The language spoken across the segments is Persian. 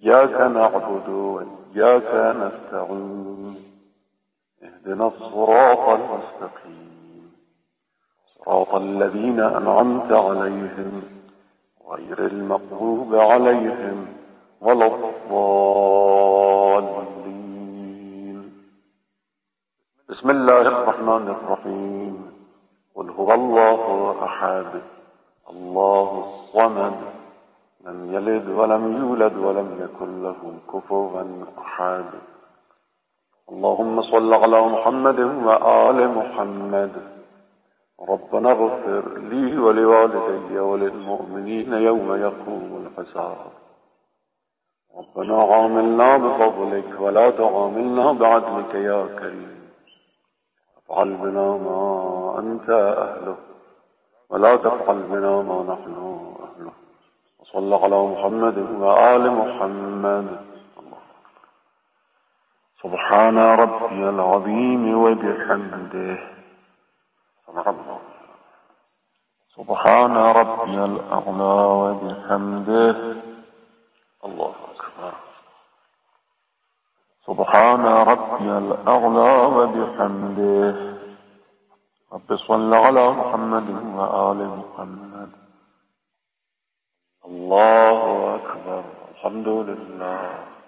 إياك نعبد وإياك نستعين اهدنا الصراط المستقيم صراط الذين أنعمت عليهم غير المغضوب عليهم ولا الضالين. بسم الله الرحمن الرحيم. قل هو الله أحد الله الصمد لم يلد ولم يولد ولم يكن له كفوا أحد. اللهم صل على محمد وآل محمد. ربنا اغفر لي ولوالدي وللمؤمنين يوم يقوم الحساب. ربنا عاملنا بفضلك ولا تعاملنا بعدلك يا كريم. افعل بنا ما أنت أهله ولا تفعل بنا ما نحن أهله. وصل على محمد وآل محمد. سبحان ربي العظيم وبحمده. سبحان ربي الأعلى وبحمده. الله أكبر. سبحان ربي الأعلى وبحمده. رب صل على محمد وآل محمد. الله أكبر. الحمد لله.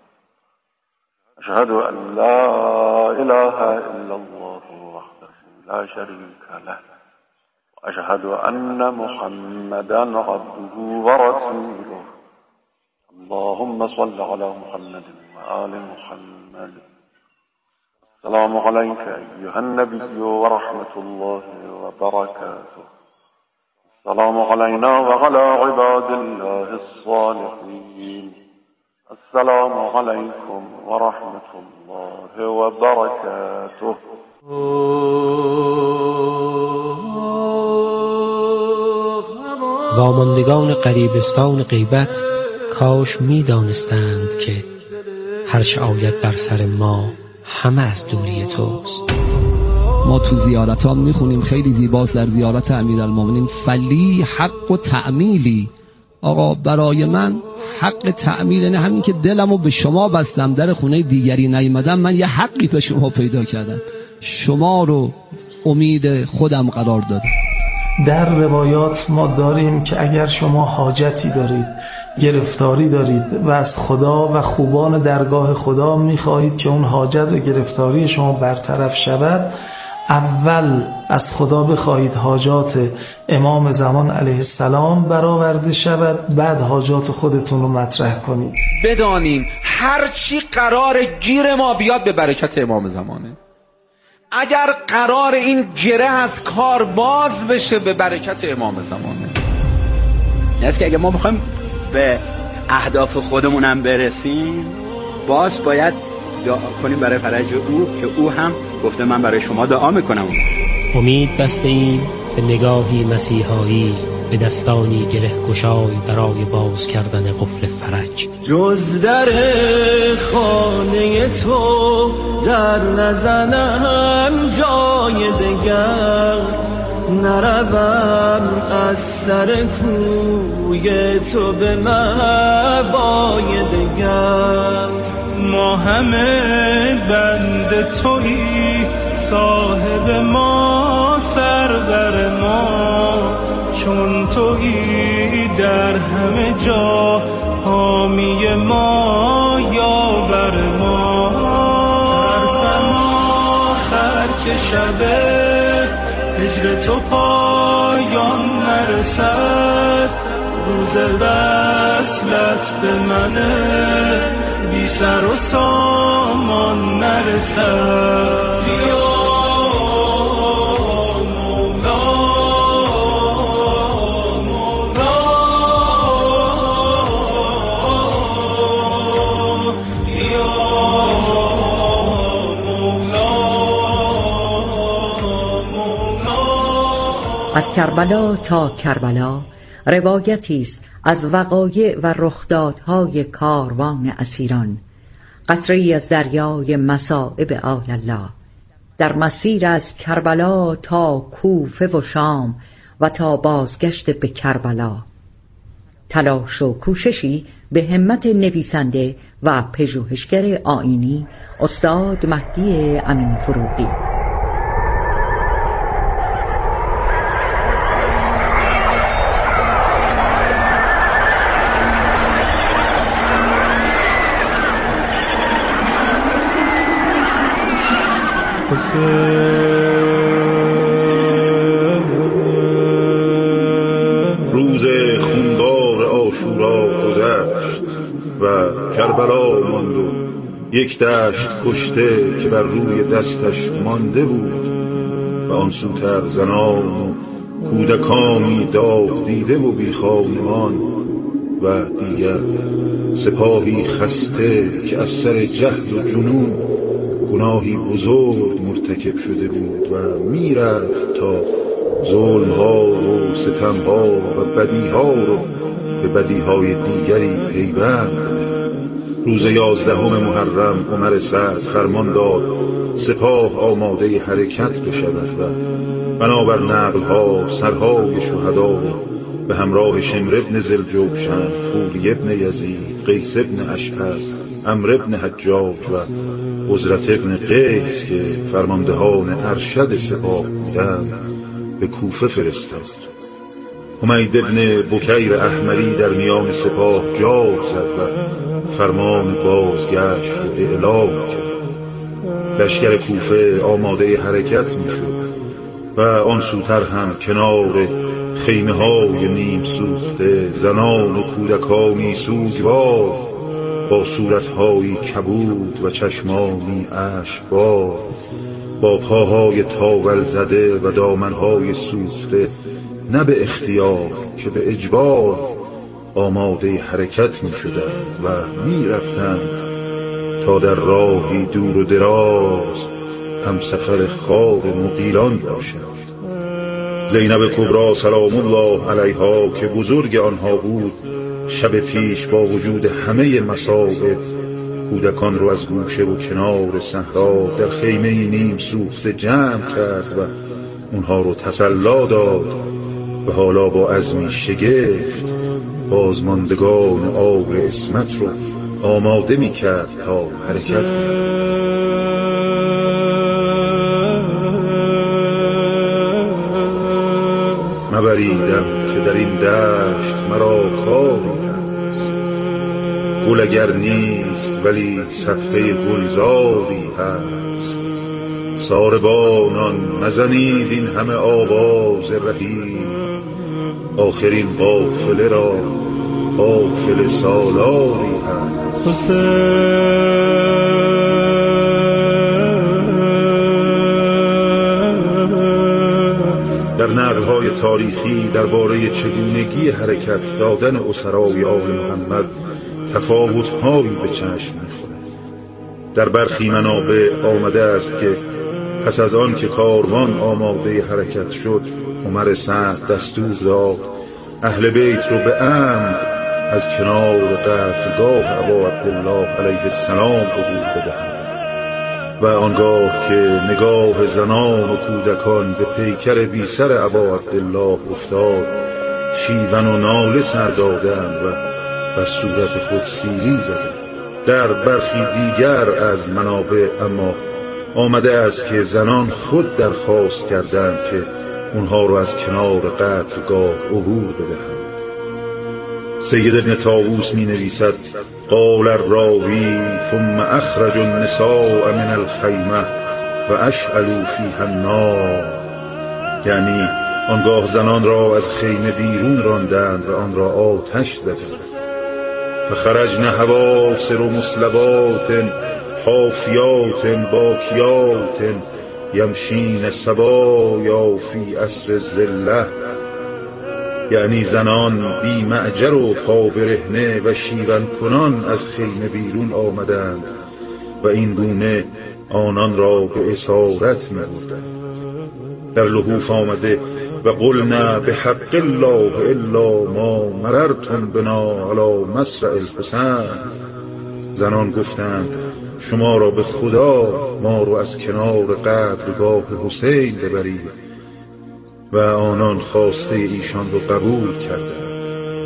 أشهد أن لا إله إلا الله وحده لا شريك له وأشهد أن محمدا عبده ورسوله. اللهم صل على محمد وآل محمد. السلام عليك أيها النبي ورحمة الله وبركاته. السلام علينا وعلى عباد الله الصالحين. السلام عليكم ورحمة الله وبركاته. واماندگان غریبستان غیبت کاش می دانستند که هرچه آید بر سر ما همه از دوری توست. ما تو زیارت ها میخونیم خیلی زیباست در زیارت امیرالمومنین فلی حق و تعمیلی. آقا برای من حق تعمیل نه همین که دلمو به شما بستم در خونه دیگری نیومدم، من یه حقی به شما پیدا کردم، شما رو امید خودم قرار دادم. در روایات ما داریم که اگر شما حاجتی دارید، گرفتاری دارید و از خدا و خوبان درگاه خدا میخواهید که اون حاجت و گرفتاری شما برطرف شود، اول از خدا بخواهید حاجات امام زمان علیه السلام برآورده شود، بعد حاجات خودتون رو مطرح کنید. بدانیم هر چی قرار گیر ما بیاد به برکت امام زمانه. اگر قرار این گره از کار باز بشه به برکت امام زمانه. یعنی که اگه ما بخوایم به اهداف خودمونم برسیم، باز باید دعا کنیم برای فرج او که او هم گفته من برای شما دعا میکنم. امید بسته ایم به نگاهی مسیحایی، به دستانی گره گشای برای باز کردن قفل فرج. جز در خانه تو در نزنم جای دگر، نروم از سر کوی تو به مبای دگر. ما همه بند تویی، صاحب ما سرور ما، چون تویی در همه جا حامی ما یاور ما. ترسم آخر که شب هجر تو پایان نرسد، روز وصلت به منه بی سر و سامان نرسد. یا مولا مولا، یا مولا مولا. از کربلا تا کربلا روایتی است از وقایع و رخدادهای کاروان اسیران، قطره‌ای از دریای مصائب آل الله، در مسیر از کربلا تا کوفه و شام و تا بازگشت به کربلا. تلاش و کوششی به همت نویسنده و پژوهشگر آیینی استاد مهدی امین فروغی. روز خونبار عاشورا گذشت و کربلا ماند و یک دشت کشته که بر روی دستش مانده بود و آن سوتر زنان و کودکانی داغ دیده و بیخانمان و دیگر سپاهی خسته که از سر جهل و جنون گناهی بزرگ مرتکب شده بود و میرفت تا ظلم‌ها و ستم‌ها و بدی‌ها رو به بدی‌های دیگری پیوند بده. روز 11 محرم عمر سعد فرمان داد سپاه آماده حرکت بشود و بنابر نقل‌ها سرهای شهدا به همراه شمر ابن ذوالجوشن، خولی ابن یزید، قیس ابن اشعث، عمرو ابن حجاج و عزرت ابن قیس که فرماندهان ارشد سپاه بودند به کوفه فرستاد. حمید ابن بکیر احمری در میان سپاه جا زد و فرمان بازگشت و اعلام کرد. لشکر کوفه آماده حرکت می شد و آن سوتر هم کنار خیمه های نیم سوخته زنان و کودکانی سوگوار با صورتهایی کبود و چشمانی اشکبار با پاهای تاول زده و دامنهای سوخته نه به اختیار که به اجبار آماده حرکت می شدند و می رفتند تا در راهی دور و دراز هم سفر خواب مغیلان باشند. زینب کبری سلام الله علیها که بزرگ آنها بود شب پیش با وجود همه مصائب کودکان رو از گوشه و کنار صحرا در خیمه نیم سوخته جمع کرد و اونها رو تسلی داد و حالا با عزمی شگفت بازماندگان آب عصمت رو آماده می کرد تا حرکت کند. مبریدم که در این دشت مرا کاری هست، گل اگر نیست ولی صفحه گلزاری هست. ساربانان مزنید این همه آواز رهی، آخرین قافله را قافله سالاری هست. در نقل‌های تاریخی درباره چگونگی حرکت دادن اسرای آل محمد تفاوت‌هایی به چشم می‌خورد. در برخی منابع آمده است که پس از آن که کاروان آماده حرکت شد عمر سعد دستور داد اهل بیت رو به امر از کنار قتلگاه ابا عبدالله علیه السلام عبور بدهند و آنگاه که نگاه زنان و کودکان به پیکر بی سر ابا عبدالله افتاد شیون و ناله سر دادند و بر صورت خود سیلی زدند. در برخی دیگر از منابع اما آمده است که زنان خود درخواست کردند که اونها رو از کنار قتلگاه عبور بدهند. سید ابن طاووس می نویسد قال الراوی ثم اخرج النساء من الخیمه و اشعلوا فیها النار، یعنی آنگاه زنان را از خیمه بیرون راندند و آن را آتش زدند. فخرجن حواسر مسلبات حافیات باکیات یمشین سبایا فی عصر الذله، یعنی زنان بی معجر و پا برهنه و شیون کنان از خیمه بیرون آمدند و این گونه آنان را به اسارت می‌بردند. در لحوف آمده و قلنا بحق الله الا ما مررتم بنا علی مسرع الحسین، زنان گفتند شما را به خدا ما رو از کنار قتلگاه حسین ببرید و آنان خواسته ایشان رو قبول کردند.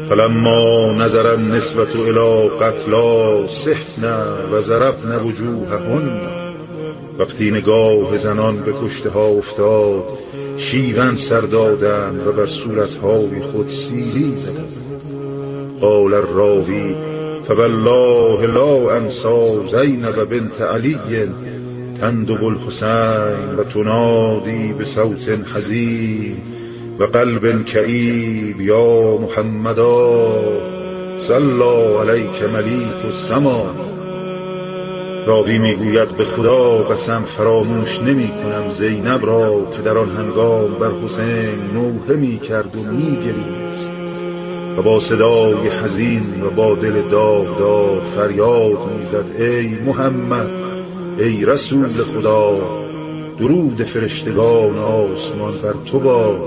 فلما نظر النسوة الى قتلا سحنا و ضربن وجوههن، وقتی نگاه زنان به کشته ها افتاد شیون سر دادند و بر صورتهای خود سیلی زدند. قال الراوی فوالله لا انسى زینب بنت علی تندب الحسین و تنادی بصوت حزین و قلب کئیب یا محمدا صلی علیک ملیک السما. راوی میگوید به خدا قسم فراموش نمی کنم زینب را که در آن هنگام بر حسین نوحه می کرد و می گریست و با صدای حزین و با دل داغدار فریاد می زد ای محمد، ای رسول خدا، درود فرشتگان آسمان بر تو باد.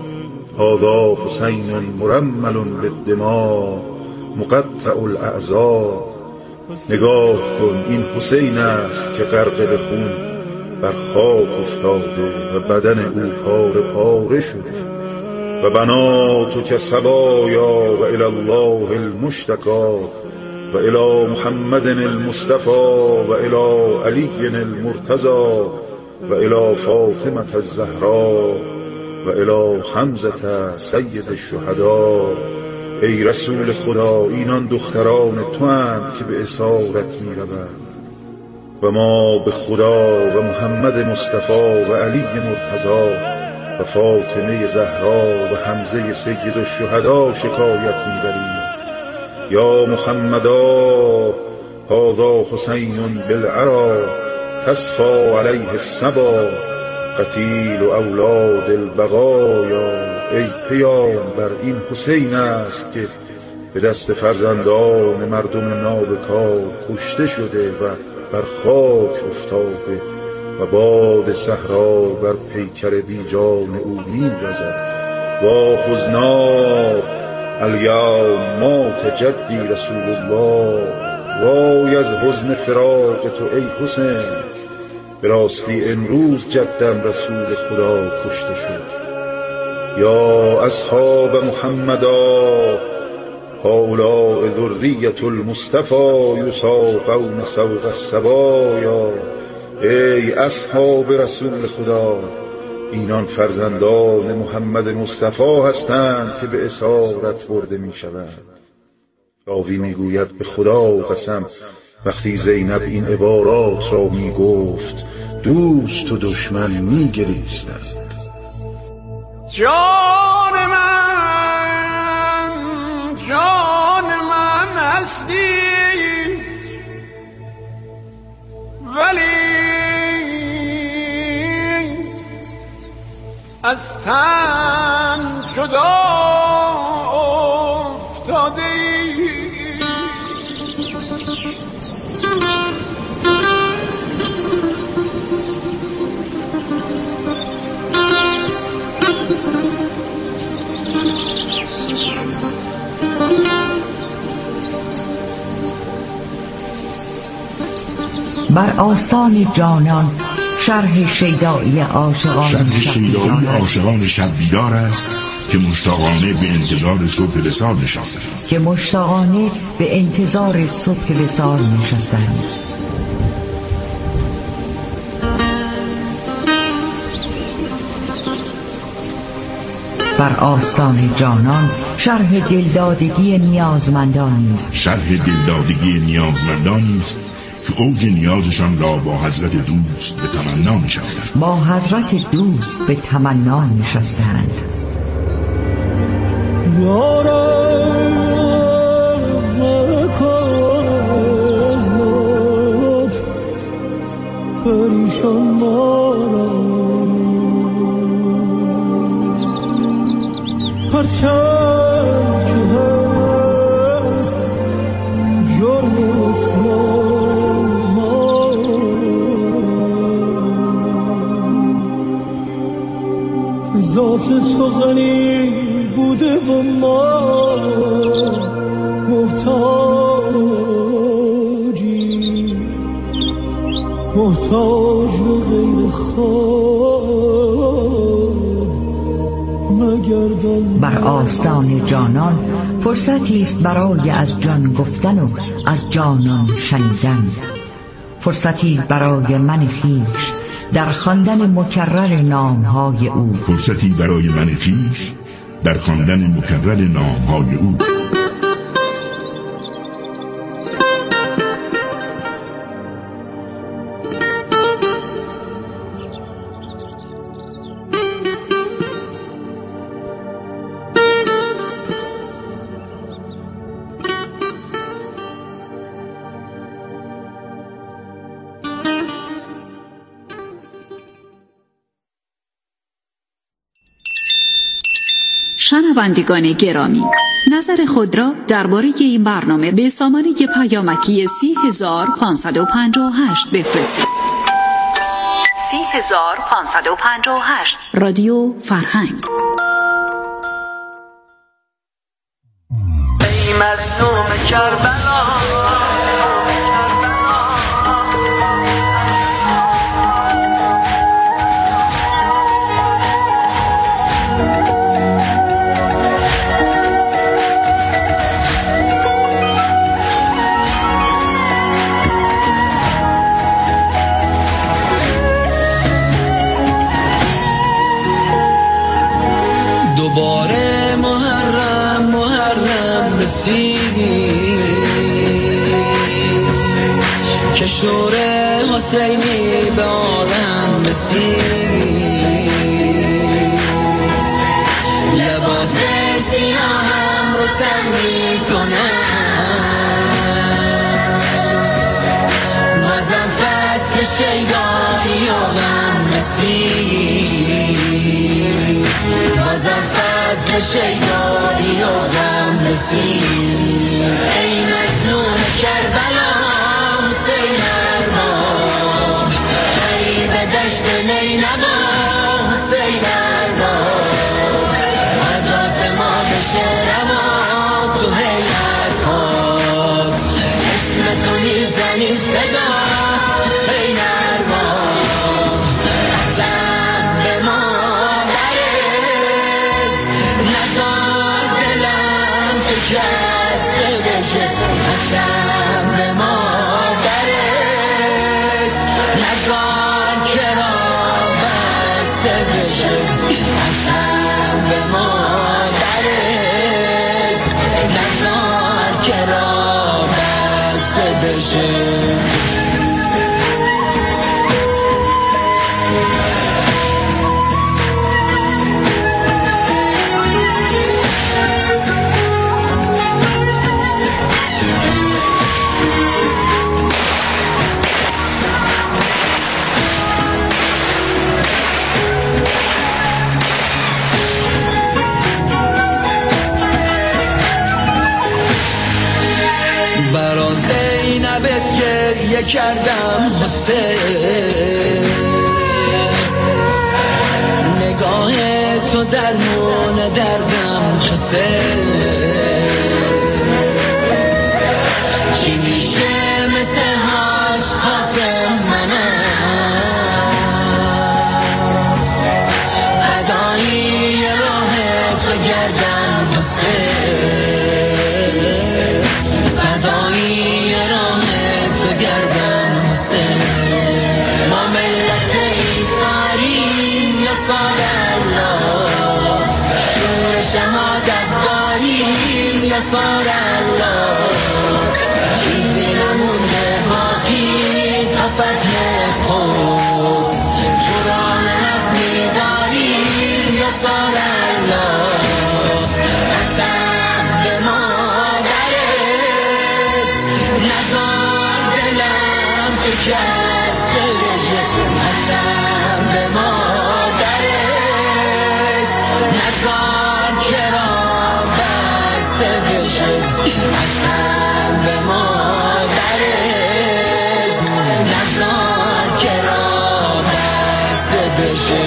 هذا حسین مرمل بالدماء مقطع الاعضاء. نگاه کن این حسین است که غرق به خون بر خاک افتاده و بدن او پاره پاره شده. و بنات که سبایا و الی الله المشتکا و الی محمد المصطفى و الی علی المرتضى و الی فاطمه الزهراء و الی حمزه سید الشهداء. ای رسول خدا، اینان دختران تو اند که به اسارت می روند و ما به خدا و محمد مصطفی و علی مرتضی و فاطمه زهرا و حمزه سید الشهداء شکایت می بریم. یا محمدا هذا حسین بالعرا تصفى علیه الصبا قتیل اولاد البقایا. ای پیامبر، این حسین است که به دست فرزندان مردم نابکار کشته شده و بر خاک افتاده و باد صحرا بر پیکر بیجان او می‌وزد. وا حزنا الیوم مات جدی رسول الله. وای از حزن فراق تو ای حسین، به راستی امروز جدم رسول خدا کشته شد. یا اصحاب محمدا هؤلاء ذریة المصطفى یساقون سوق الصبایا. ای اصحاب رسول خدا، اینان فرزندان محمد مصطفی هستند که به اسارت برده می شوند. راوی می گوید به خدا قسم وقتی زینب این عبارات را می گفت دوست و دشمن می گریستند. جان من هستی ولی از تن جدا افتاده بر آستان جانان شرح شیدایی عاشقان شب بیدار است که مشتاقانه به انتظار صبح وصال نشستند. بر آستان جانان شرح دلدادگی نیازمندانی است که اوج نیازشان را با حضرت دوست به تمنا نشستند. هرچند که هست جرم اسلام ما ذات تو غنی بوده و ما محتاج به غیر خود مگردان. بر آستان جانان فرصتی است برای از جان گفتن و از جانان شنیدن. فرصتی برای من خویش در خواندن مکرر نامهای او. فرصتی برای من خویش در خواندن مکرر نامهای او. شنوندگان گرامی، نظر خود را درباره این برنامه به سامانه پیامکی 30558 بفرستید. 30558 رادیو فرهنگ. ای مظلوم کربلا، دوباره محرم رسیدی که شور حسینی به عالم رسیدی. لباس سیاهم رو سر میکنم، بازم فصل شیدایی و غم رسید، بازم فصل شیدایی و غم رسید. ای مظلوم کربلا حسین ارباب، ای به دشت نینوا حسین ارباب، حجات ما بشه روا تو حیرت ها، اسم تو میزنیم صدا حسین ارباب. قسم به مادرت نزار دلم شکسته بشه، قسم به مادرت نزار کرا بسته بشه، قسم به مادرت نزار کرا بسته بشه. برا زینبت گریه کردم حسین، نگاه تو درمون دردم حسین. چی میشه مثل حاج قاسم منم، فدایی راه تو گردم حسین، فدایی راه تو گردم حسین. ما ملت ایثاریم یا سال الله، شور شهادت داریم یا سال الله، چیزی نمونده باقی تا فتح قدس، تو راه حق میداریم یا سال الله. قسم به مادرت نزار دلم شکسته بشه، قسم به مادرت نزار کرا بسته بشه، قسم به مادرت نزار کرا بسته بشه.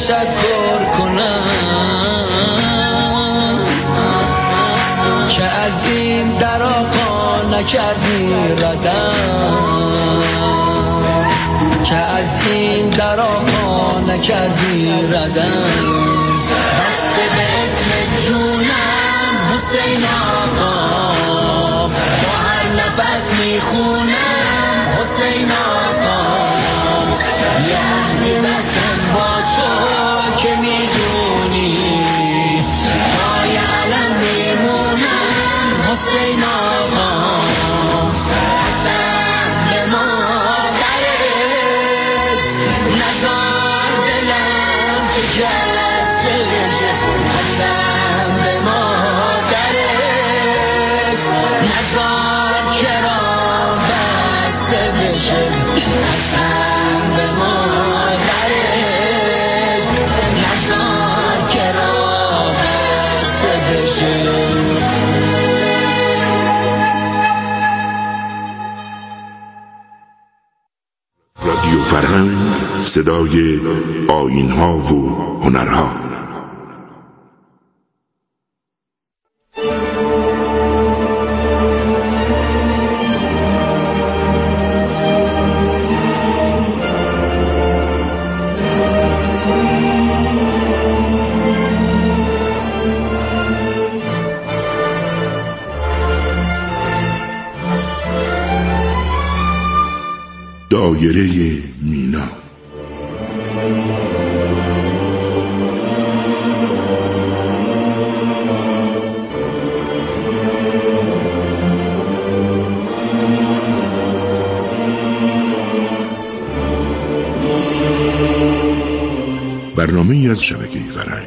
تشکر کنم که از این در آقا نکردی ردم، که از این در آقا نکردی ردم. بسته به اسم جونم حسین آقا، با هر نفس میخونم حسین آقا. یه عهدی بستم با تو که میدونی، پای علم میمونم حسین آقا. حسن به مادرت نزار دلم شکسته بشه، حسن به مادرت نزار کرام بسته بشه، حسن به مادرت نزار کرام بسته بشه. رادیو فرهنگ، صدای آیین‌ها و هنرها. دایره مینا. برنامه‌ای از شبکه فرهنگ.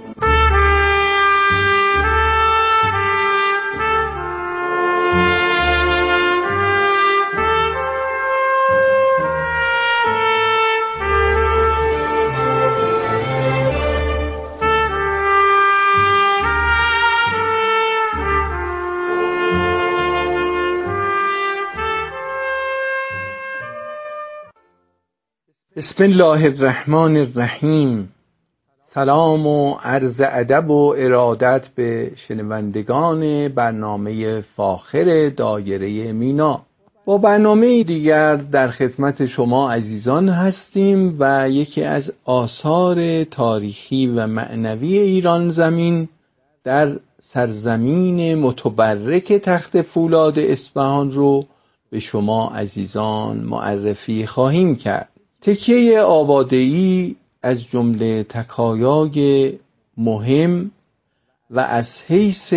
بسم الله الرحمن الرحیم. سلام و عرض ادب و ارادت به شنوندگان برنامه فاخر دایره مینا. با برنامه دیگر در خدمت شما عزیزان هستیم و یکی از آثار تاریخی و معنوی ایران زمین در سرزمین متبرک تخت فولاد اصفهان رو به شما عزیزان معرفی خواهیم کرد. تکیه آباده‌ای از جمله تکایای مهم و از حیث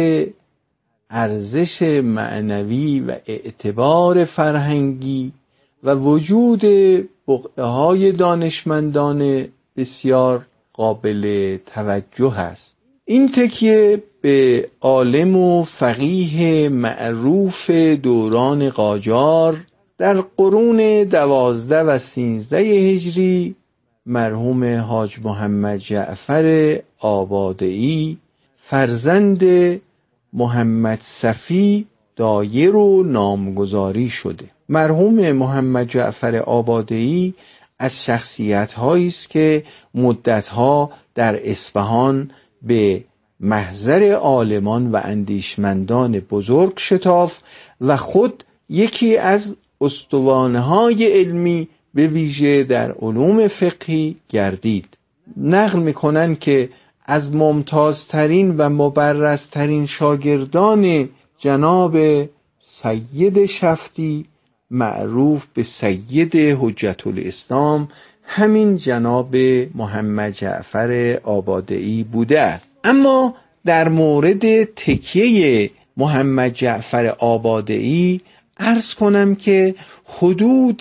ارزش معنوی و اعتبار فرهنگی و وجود بقعه‌های دانشمندان بسیار قابل توجه است. این تکیه به عالم و فقیه معروف دوران قاجار در قرون 12 و 13 هجری مرحوم حاج محمد جعفر آباده‌ای فرزند محمد صفی دایر و نامگذاری شده. مرحوم محمد جعفر آباده‌ای از شخصیت‌هایی است که مدت‌ها در اصفهان به محضر عالمان و اندیشمندان بزرگ شتاف و خود یکی از استوانه‌های علمی به ویژه در علوم فقهی گردید. نقل می‌کنند که از ممتازترین و مبرزترین شاگردان جناب سید شفتی معروف به سید حجت الاسلام همین جناب محمد جعفر آباده‌ای بوده است. اما در مورد تکیه محمد جعفر آباده‌ای عرض کنم که حدود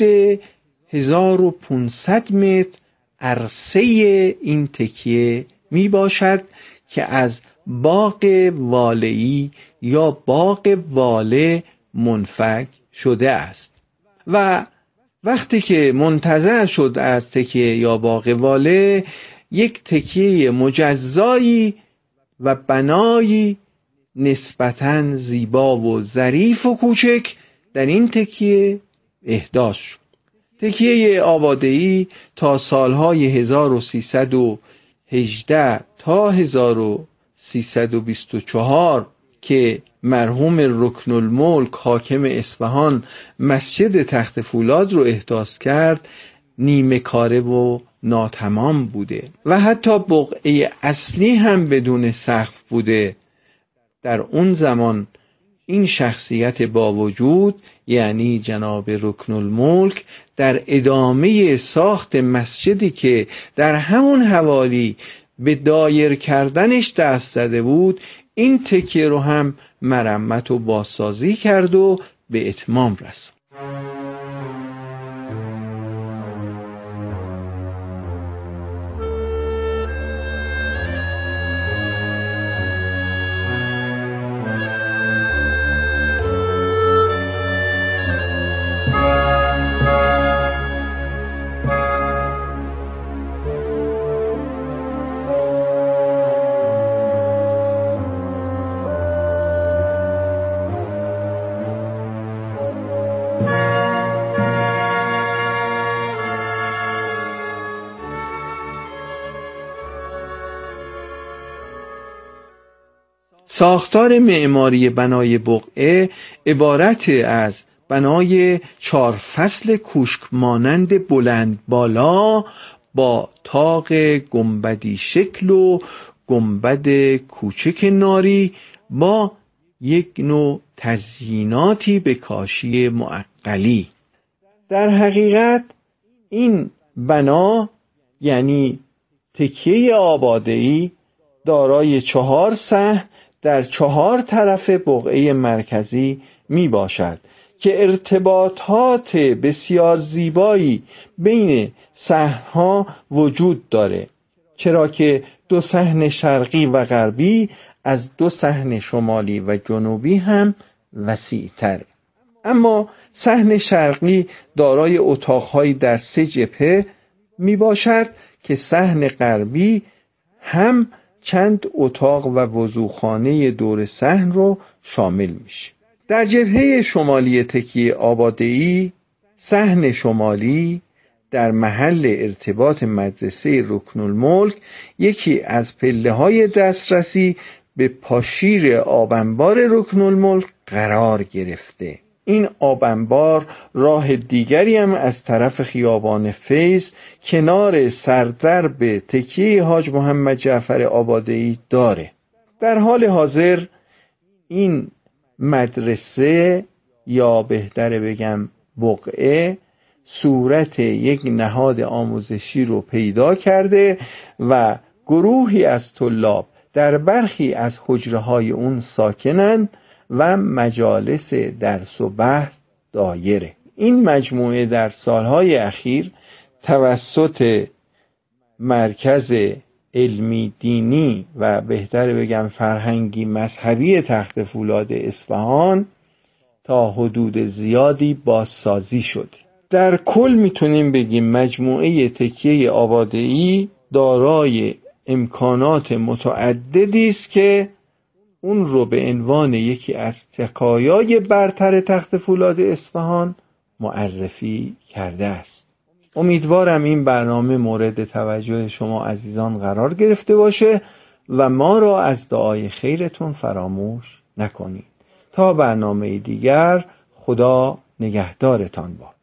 1500 متر عرصه این تکیه می باشد که از باغ والئی یا باغ واله منفک شده است و وقتی که منتزع شد از تکیه یا باغ واله، یک تکیه مجزایی و بنایی نسبتاً زیبا و ظریف و کوچک در این تکیه احداث شد. تکیه آباده‌ای تا سالهای 1300 18 تا 1324 که مرحوم رکن الملک حاکم اصفهان مسجد تخت فولاد رو احداث کرد نیمه کاره و ناتمام بوده و حتی بقعه اصلی هم بدون سقف بوده. در اون زمان این شخصیت با وجود، یعنی جناب رکن الملک، در ادامه ساخت مسجدی که در همون حوالی به دایر کردنش دست زده بود، این تکیه رو هم مرمت و بازسازی کرد و به اتمام رسوند. ساختار معماری بنای بقعه عبارت از بنای 4 فصل کوشک مانند بلند بالا با طاق گنبدی شکل و گنبد کوچک ناری با یک نوع تزییناتی به کاشی معقلی. در حقیقت این بنا یعنی تکیه آباده‌ای دارای 4 صحن در 4 طرف بقعه مرکزی می باشد که ارتباطات بسیار زیبایی بین صحن‌ها وجود داره، چرا که 2 صحن شرقی و غربی از 2 صحن شمالی و جنوبی هم وسیع‌تر. اما صحن شرقی دارای اتاق‌هایی در 3 جبهه می باشد که صحن غربی هم چند اتاق و وضوخانه دور صحن رو شامل میشه. در جبهه شمالی تکیه آباده‌ای، صحن شمالی در محل ارتباط مدرسه رکن الملک یکی از پله‌های دسترسی به پاشیر آبانبار رکن الملک قرار گرفته. این آبانبار راه دیگری هم از طرف خیابان فیض کنار سردرب تکیه حاج محمد جعفر آباده‌ای داره. در حال حاضر این مدرسه یا بهتره بگم بقعه صورت یک نهاد آموزشی رو پیدا کرده و گروهی از طلاب در برخی از حجره‌های اون ساکنند و مجالس درس و بحث دایره. این مجموعه در سالهای اخیر توسط مرکز علمی دینی و بهتر بگم فرهنگی مذهبی تخت فولاد اصفهان تا حدود زیادی بازسازی شده. در کل میتونیم بگیم مجموعه تکیه آباده‌ای دارای امکانات متعددی است که اون رو به عنوان یکی از تکایای برتر تخت فولاد اصفهان معرفی کرده است. امیدوارم این برنامه مورد توجه شما عزیزان قرار گرفته باشه و ما را از دعای خیرتون فراموش نکنید. تا برنامه دیگر، خدا نگهدارتان باد.